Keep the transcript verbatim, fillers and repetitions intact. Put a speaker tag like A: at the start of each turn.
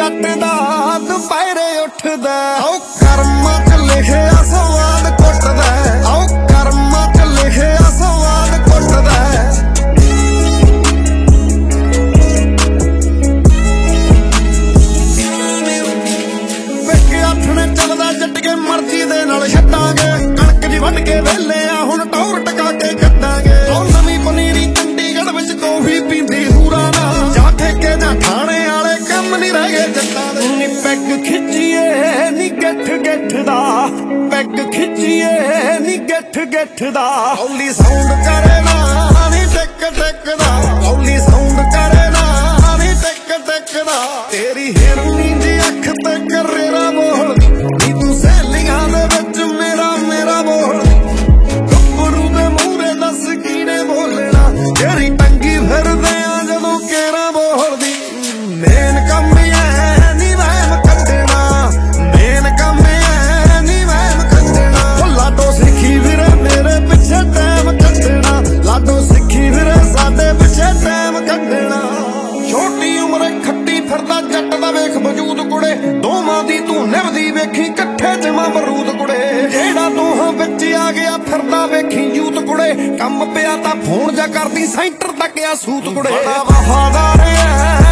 A: जट दा दुपहरे उठदा आओ कर्मां च लिखिया सवाद कुटदा आओ कर्मां च लिखिया सवाद कुटदा वेखे आठने चलदा जट के मर्जी दे नाल छड्डांगे कणक जी वढ के वेले आ हुण टौर टका के कट्टांगे ओ नवीं पनीरी चंडीगढ़ विच कॉफी पींदी हूरा ना जा ठेके जा ठाणे वाले कम नहीं रह गए जट्टां दे नी पैग खिच्चीए नी गठ गठ दा पैग खिच्चीए नी गठ गठ दा औली साउंड करे ना नी टिक टिक दा औली साउंड करे ना नी टिक टिक दा तेरी हिरनी दी अख ते करेरा बोल नी तू सहेलियां दे विच मेरा मेरा बोल गब्बरू दे मूहरे दस कीने बोलना तेरी टंगी फिरदे आ जदों केरा बोलदी मेन कम ऐ नी वहम कड्डना मेन कम ऐ नी वहम कड्डना लाडो सिक्खी फिरे मेरे पिछे टाइम कड्डना लाडो सिक्खी फिरे साडे पिछे टाइम कड्डना छोटी उम्र खट्टी फिरदा जट दा वेख वजूद कुड़े दोवां दी तू निभदी वेखी कट्ठे जमा मरूद कुड़े जेड़ा दोहां विच आ गया फिरदा वेखी यूत कुड़े कम पिया तां फोन जा करदी सेंटर तक आ सूत कुड़े बड़ा वफादार ऐ